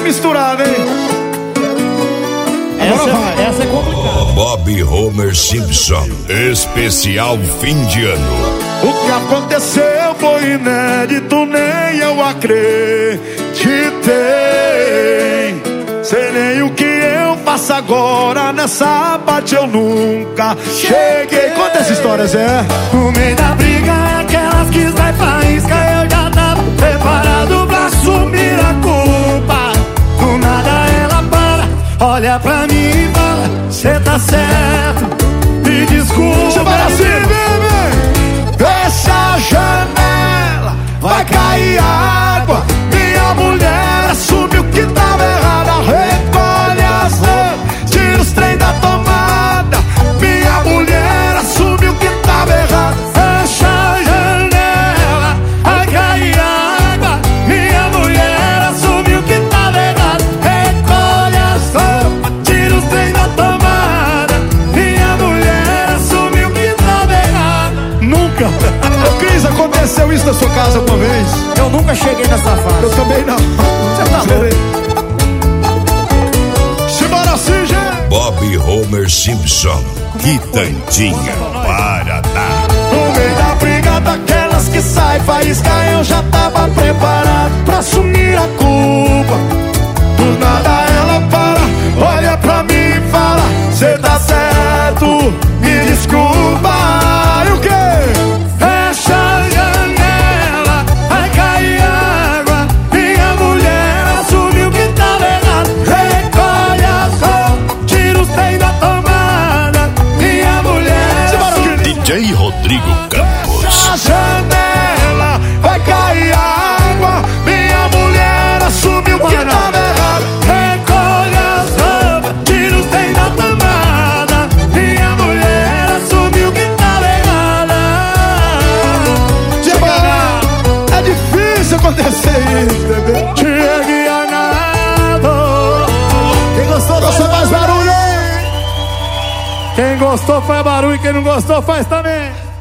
misturada, hein? Essa é complicada. Bob Homer Simpson, especial fim de ano. O que aconteceu foi inédito, nem eu acreditei. Sei nem o que eu faço agora, nessa parte eu nunca cheguei. Conta essa história, Zé. No meio da briga, aquelas que sai faísca, eu já tava preparado pra assumir a culpa. Do nada ela para, olha pra mim e fala: cê tá certo, me desculpa. Você vai assim, bebê. Fecha a janela, vai cair água. Minha mulher assumiu que tava errada. Recolhe as roupas, tira os trem da tomada. Minha mulher assumiu que tava errada. Fecha a janela, vai cair água. Minha mulher assumiu que tava errada. Recolhe as roupas, tira os trem da tomada. Minha mulher assumiu que tava errada. Nunca. Ô Cris, aconteceu isso na sua casa uma vez? Eu nunca cheguei nessa fase. Eu também não. Você tá louco? Simbora assim, gente. Bob Homer Simpson, Quitandinha para dar. No meio da briga, daquelas que sai faísca, eu já tava preparado pra assumir a culpa. Do nada ela para, olha pra mim e fala: cê tá certo, me desculpa. E o quê? Fecha a janela, vai cair água. Minha mulher assumiu que tava errado. Recolhe as roupas, tira os trem da tomada. Minha mulher DJ Rodrigo Campos. a janela, vai cair água. Minha mulher assumiu que tava errado. Recolhe as roupas, tira os trem da tomada. Minha mulher assumiu que tava errada. É difícil acontecer isso, bebê. Chegue a nada. Quem gostou, faz mais barulho. Quem gostou faz barulho, quem não gostou faz também.